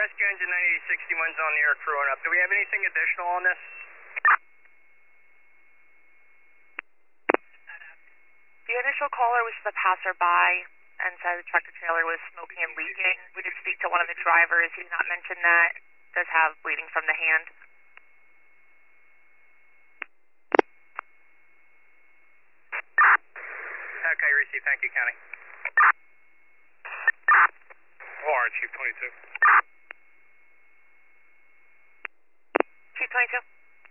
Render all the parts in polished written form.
Rescue Engine 9861's on the air crewing up. Do we have anything additional on this? The initial caller was the passerby and said the tractor trailer was smoking and leaking. We did speak to one of the drivers. He did not mention that. Does have bleeding from the hand. Okay, receive. Thank you, County. Warren, Chief 22. Chief 22.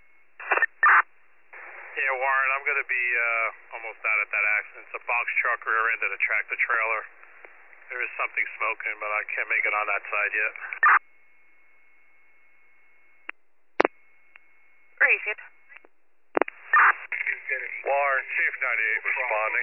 Yeah, Warren, I'm going to be almost out at that accident. It's a box truck rear-ended a tractor trailer. There is something smoking, but I can't make it on that side yet. Received. Warren, Chief 98 responding.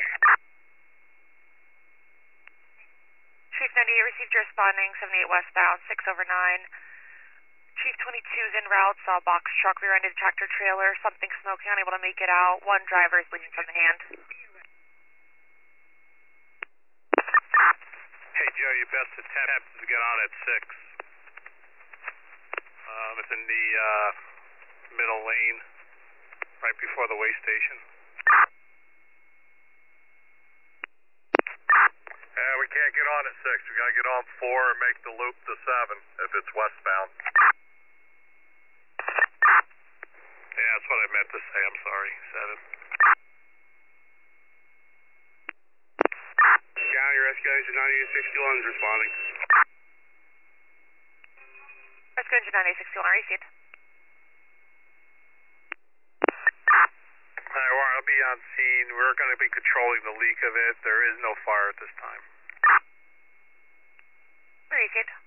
Chief 98 received your responding, 78 westbound, 6/9. Chief 22 is en route, saw a box truck rear-ended tractor trailer, something smoking, unable to make it out. One driver is bleeding from the hand. Hey, Joe, your best attempt is to get on at 6. It's in the middle lane, right before the way station. We can't get on at 6. We got to get on 4 and make the loop to 7 if it's westbound. Yeah, that's what I meant to say. I'm sorry. 7. County Rescue Engine 9861 is responding. Rescue Engine 9861 received. Hi, Warren, I'll be on scene. We're going to be controlling the leak of it. There is no fire at this time. Received.